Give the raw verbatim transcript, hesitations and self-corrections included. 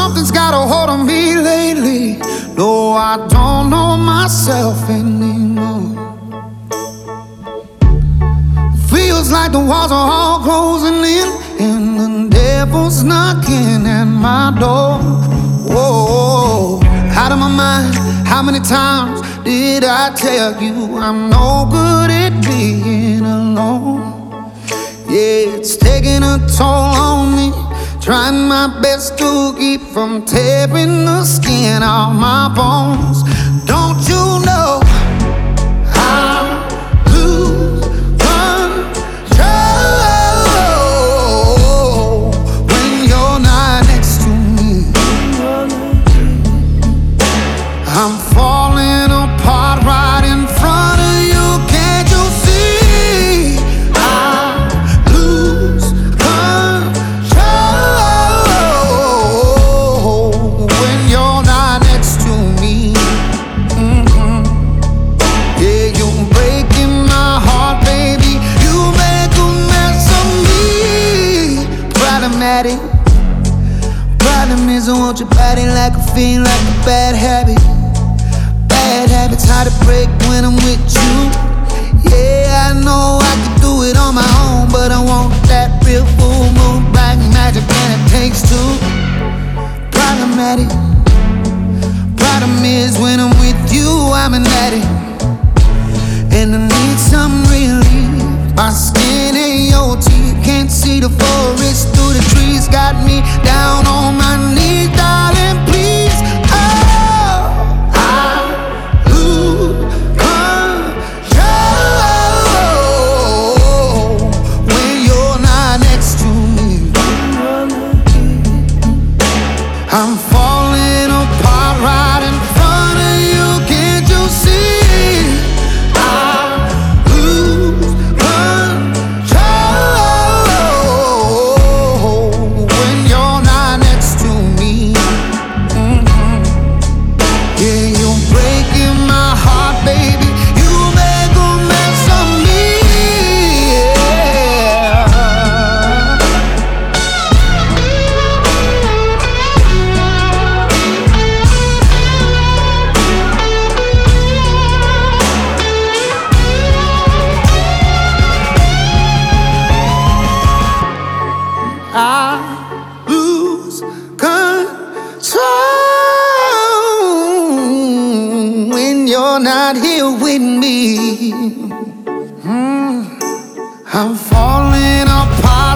Something's got a hold on me lately. No, I don't know myself anymore. Feels like the walls are all closing in, and the devil's knocking at my door. Whoa, out of my mind. How many times did I tell you I'm no good at being alone? Yeah, it's taking a toll on me, trying my best to keep from tearing the skin off my bones. Don't you know I lose control when you're not next to me? I'm falling apart right in front of you. Can't you see? I lose control when you're not next to me. Mm-hmm. Yeah, you're breaking my heart, baby. You make a mess of me. Problematic. Problem is I want your body like a fiend, like a bad habit. Bad habits hard to break when I'm with you. Yeah, I know I can do it on my own, but I want that real full moon black magic, and it takes two. Problematic. Problem is when I'm with you, I'm an addict, and I need some relief. My skin ain't your teeth, can't see the forest through the trees. Got me down on my knees, darling, please. Oh, I lose control when you're not next to me. I'm falling apart right in front of you. Can't you see? I lose control when you're not next to me. Mhm. Yeah, you're breaking my heart, baby. You make a mess of me. Yeah. I lose control when you're not here with me. Mm. I'm falling apart.